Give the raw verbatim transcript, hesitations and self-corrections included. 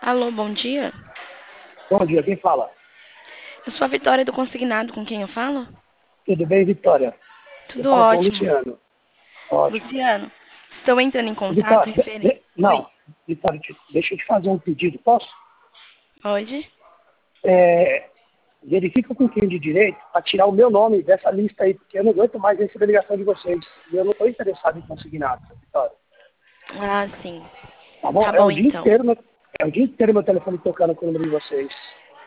Alô, bom dia. Bom dia, quem fala? Eu sou a Vitória do Consignado, com quem eu falo? Tudo bem, Vitória? Você Tudo fala com o ótimo. Luciano. Ótimo. Luciano, estou entrando em contato Vitória, de- referente... de- Oi, não, Vitória, te- deixa eu te fazer um pedido, posso? pode? É, verifica com quem de direito para tirar o meu nome dessa lista aí, porque eu não aguento mais receber ligação de vocês. E eu não estou interessado em conseguir nada, Vitória. Ah, sim. Tá bom? Tá É bom, o dia então. inteiro, meu, é o dia inteiro meu telefone tocando com o número de vocês.